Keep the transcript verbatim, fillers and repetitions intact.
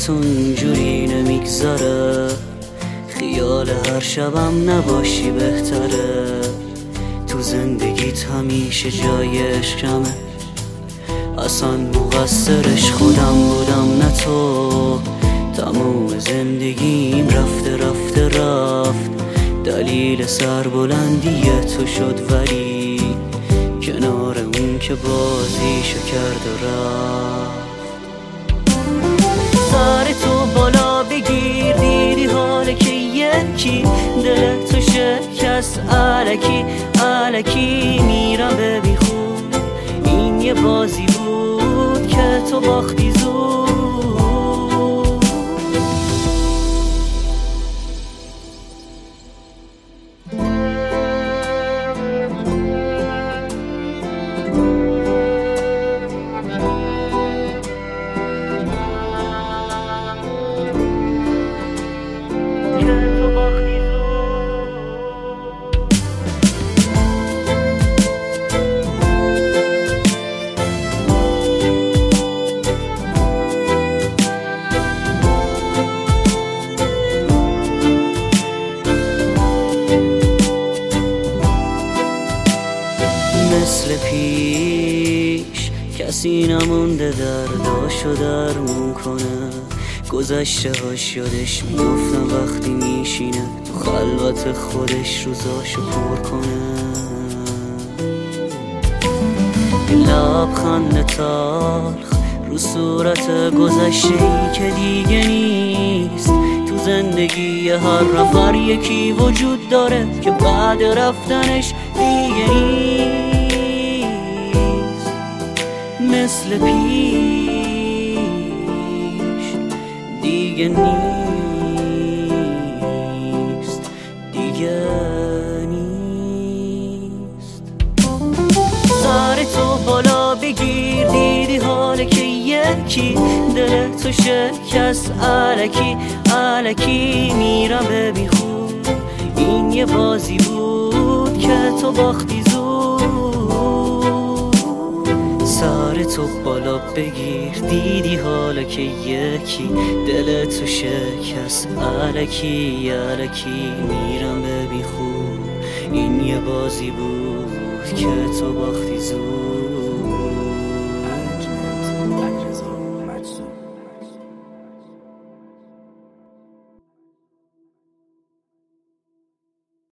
تو اینجوری نمیگذره، خیال هر شبم نباشی بهتره. تو زندگیت همیشه جای عشقمه، اصلا مقصرش خودم بودم نه تو. تموم زندگیم رفته رفته رفت، دلیل سربلندی تو شد، ولی کنار اون که بازیشو کرد و رفت. سر تو بالا بگیر، دیدی حاله که یکی دل تو شکست. الکی الکی میرم به بیخود، این یه بازی بود که تو باختی زود. مثل پیش کسی نمونده درداشو درمون کنه، گذشته هاش یادش میافتم وقتی میشینه تو خلوت خودش روزاشو پر کنه. لبخند تلخ رو صورت گذشته ای که دیگه نیست. تو زندگی هر نفر یکی وجود داره که بعد رفتنش دیگه نیست. مثل پیش دیگه نیست، دیگه نیست. سر تو بالا بگیر، دیدی حاله که یکی دل تو شکست. الکی الکی میرم به بیخود، این یه بازی بود که تو باختی زود. سر تو بالا بگیر، دیدی حالا که یکی دل تو شکست. الکی الکی میرم به بیخود، این یه بازی بود که تو باختی زود.